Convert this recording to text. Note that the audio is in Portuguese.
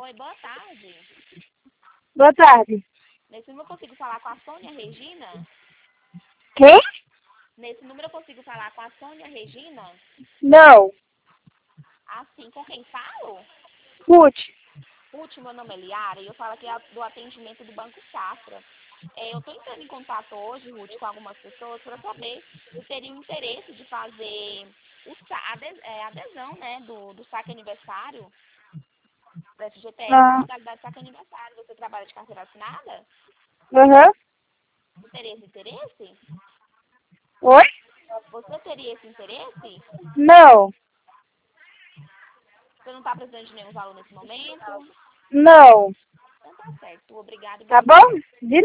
Oi, boa tarde. Boa tarde. Nesse número eu consigo falar com a Sônia Regina? Quem? Nesse número eu consigo falar com a Sônia Regina? Não. Assim, com quem falo? Ruth. Ruth, meu nome é Liara e eu falo aqui do atendimento do Banco Safra. Eu estou entrando em contato hoje, Ruth, com algumas pessoas para saber se teriam interesse de fazer a adesão, né, do saque aniversário, do FGTS, na Ah. modalidade de saque aniversário. Você trabalha de carteira assinada? Aham. Você teria esse interesse? Oi? Você teria esse interesse? Não. Você não está precisando de nenhum valor nesse momento? Não. Então tá certo. Obrigada e Tá boa bom? tarde.